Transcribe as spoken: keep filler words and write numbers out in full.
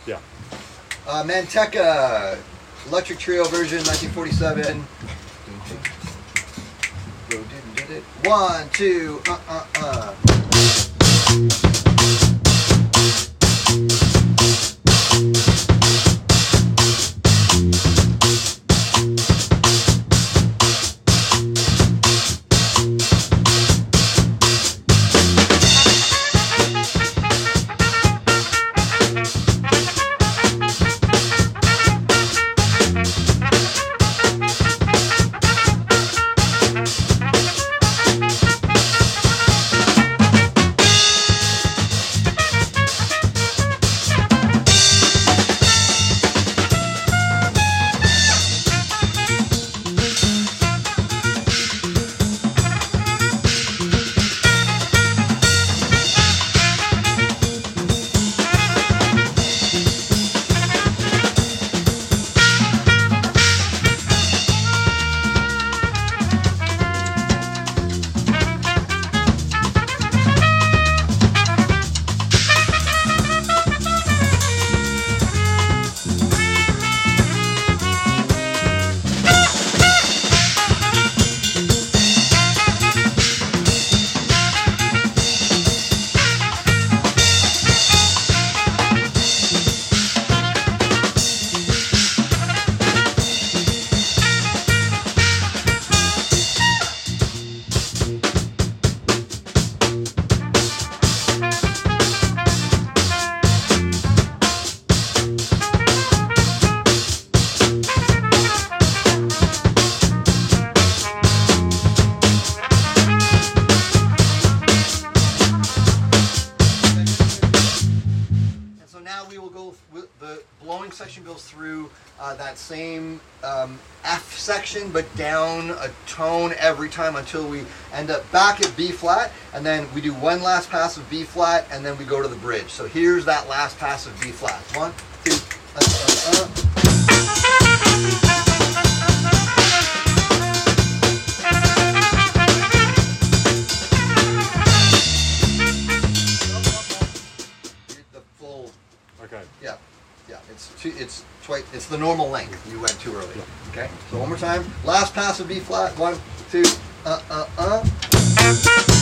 Yeah. Uh, Manteca, electric trio version, nineteen forty-seven. One, two, uh, uh, uh. Section goes through uh, that same um, F section, but down a tone every time until we end up back at B flat, and then we do one last pass of B flat, and then we go to the bridge. So here's that last pass of B flat. One, two, uh, uh, uh. Okay. Yeah, yeah. It's two, it's twice. It's the normal length. You went too early. Yeah. Okay. So one more time. Last pass of B flat. One, two. Uh, uh, uh.